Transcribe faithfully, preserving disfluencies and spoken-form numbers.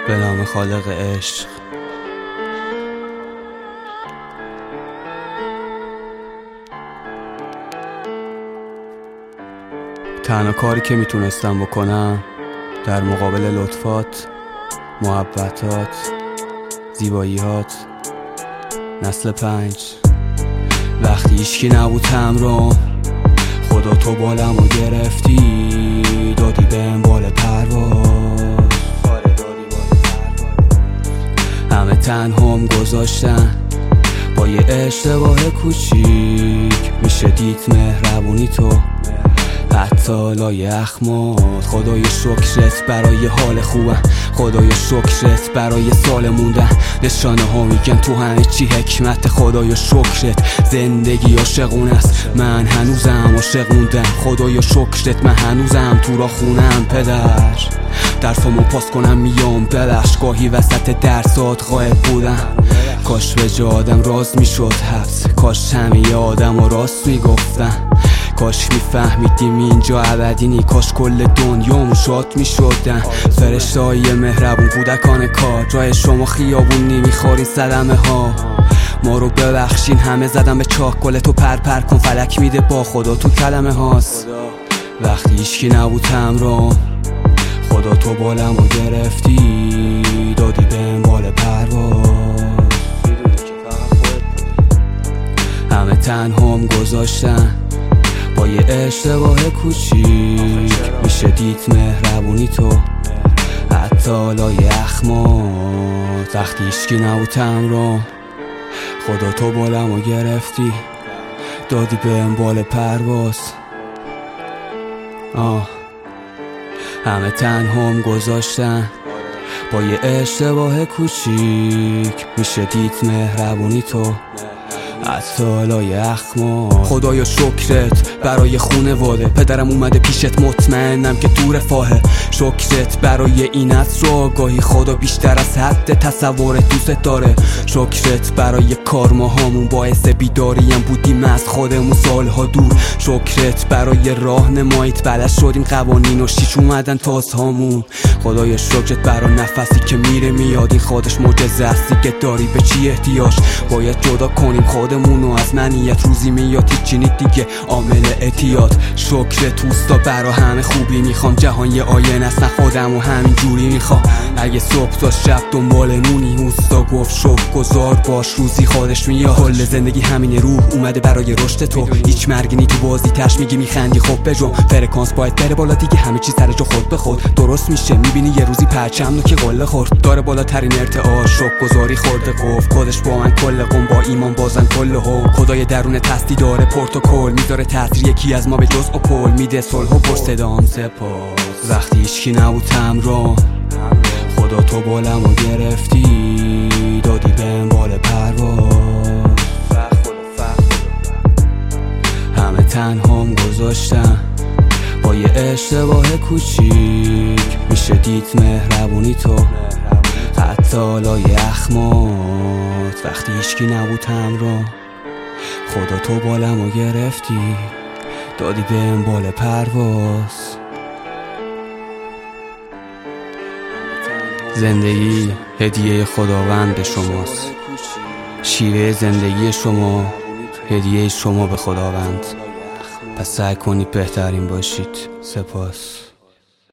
به نام خالق عشق. تنها کاری که میتونستم بکنم در مقابل لطفات، محبتات، زیباییات، نسل پنج، وقتی هیچکی نبود همراهم، خدا تو بالمو گرفتی، دادی بهم بال پرواز. همه تنهام گذاشتن با یه اشتباه کوچیک، میشه دید مهربونی تو حتی لای اخمات. خدای شکرت برای حال خوبم، خدای شکرت برای سال موندن. نشانه ها میگن تو همه چی حکمت. خدای شکرت زندگی عاشقون است، من هنوزم عاشق موندم. خدای شکرت من هنوزم تو را خونم. پدر درسامو پاس کنم میام بلش، گاهی وسط درسات غایب بودم. کاش به جا آدم راز میشد حبس، کاش همه آدم و راست میگفتن، کاش میفهمیدیم اینجا ابدی نی، کاش کل دنیامو شاد میشدن. فرشته های مهربون، کودکان کار، جای شما خیابون نمیخورین صدمه ها. ما رو ببخشین همه زدم به چاک، گل تو پر پر کن فلک میده با خدا تو کلمه هاست. وقتی هیچکی نبود همراهم، خدا تو بالمو گرفتی، دادی بهم بال پرواز. همه تنهام گذاشتن با یه اشتباه کوچیک، میشه دید مهربونی تو حتی لای اخمات. وقتی هیچکی نبود همراهم، خدا تو بالمو گرفتی، دادی بهم بال پرواز. آه همه تنهام گذاشتن با یه اشتباه کوچیک، میشه دید مهربونی تو حتی لای اخمات. خدایا شکرت برای خونواده، پدرم اومده پیشت مطمئنم که تو رفاهه. شکرت برای این عصر و آگاهی، خدا بیشتر از حد تصور دوست داره. شکرت برای کارماهامون، باعث بیداریم بودیم از خودمون سالها دور. شکرت برای راهنماییت، بلد شدیم قوانین و شیش اومدن تازهامون. خدایا شکرت برای نفسی که میره میاد، این خودش معجزه است که داری به چی احتیاج. باید جدا کنیم خودمونو از منیت، روزی میاد هیچی نی دیگه عامل اعتیاد. شکر توستا برا همه خوبی، میخوام جهان یه آینه است، نه خودمو همین جوری میخوام. اگه صبح تا شب دنبال نونی، اوستا گفت شکر گذار باش، روزی خودش میاد. کل زندگی همینه، روح اومده برای رشد تو، هیچ مرگی نی تو بازی تش، میگی میخندی خب بجو. فرکانس باید بره بالا دیگه، همه چیز سر جا خود به خود درست میشه. میبینی یه روزی پرچم که قله خورد، داره بالاترین ارتعاش، شکر گذاری خورده قف. خودش با من کل قم، با ایمان بازن کل هم. خدای درون تستی داره پروتکل، میذاره تاثیر یکی از ما به جز اپل، میده صلح و پرصدام سپاس. وقتی هیچکی نبود همراهم، خدا تو بالمو گرفتی، دادی بهم بال پرواز. همه تنهام گذاشتن با یه اشتباه کوچیک، میشه دید مهربونی تو حتی لای اخمات. وقتی هیچکی نبود همراهم، خدا تو بالمو گرفتی، دادی بهم بال پرواز. زندگی هدیه خداوند به شماست، شیوه زندگی شما هدیه شما به خداوند. پس سعی کنید بهترین باشید. سپاس.